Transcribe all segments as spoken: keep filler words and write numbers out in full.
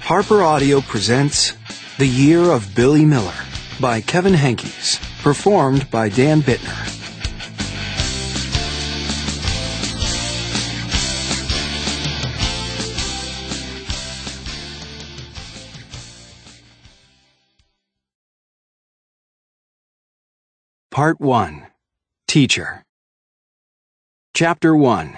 Harper Audio presents The Year of Billy Miller by Kevin Henkes, performed by Dan Bittner. Part one. Teacher. Chapter one.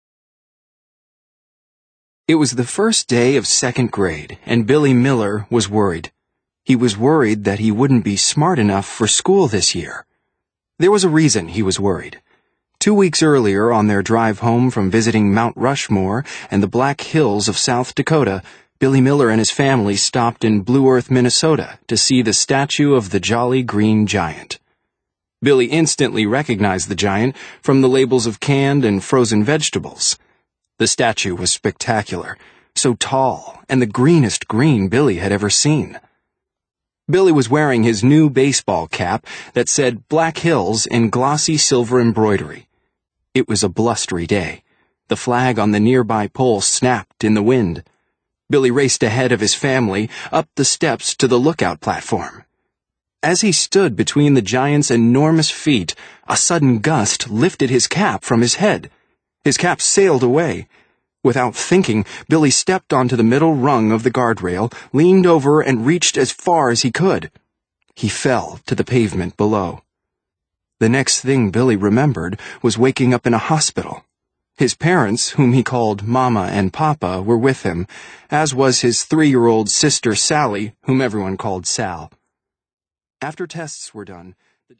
It was the first day of second grade, and Billy Miller was worried. He was worried that he wouldn't be smart enough for school this year. There was a reason he was worried. Two weeks earlier, on their drive home from visiting Mount Rushmore and the Black Hills of South Dakota, Billy Miller and his family stopped in Blue Earth, Minnesota, to see the statue of the Jolly Green Giant. Billy instantly recognized the giant from the labels of canned and frozen vegetables. The statue was spectacular, so tall, and the greenest green Billy had ever seen. Billy was wearing his new baseball cap that said Black Hills in glossy silver embroidery. It was a blustery day. The flag on the nearby pole snapped in the wind. Billy raced ahead of his family up the steps to the lookout platform. As he stood between the giant's enormous feet, a sudden gust lifted his cap from his head. His cap sailed away. Without thinking, Billy stepped onto the middle rung of the guardrail, leaned over, and reached as far as he could. He fell to the pavement below. The next thing Billy remembered was waking up in a hospital. His parents, whom he called Mama and Papa, were with him, as was his three-year-old sister Sally, whom everyone called Sal. After tests were done,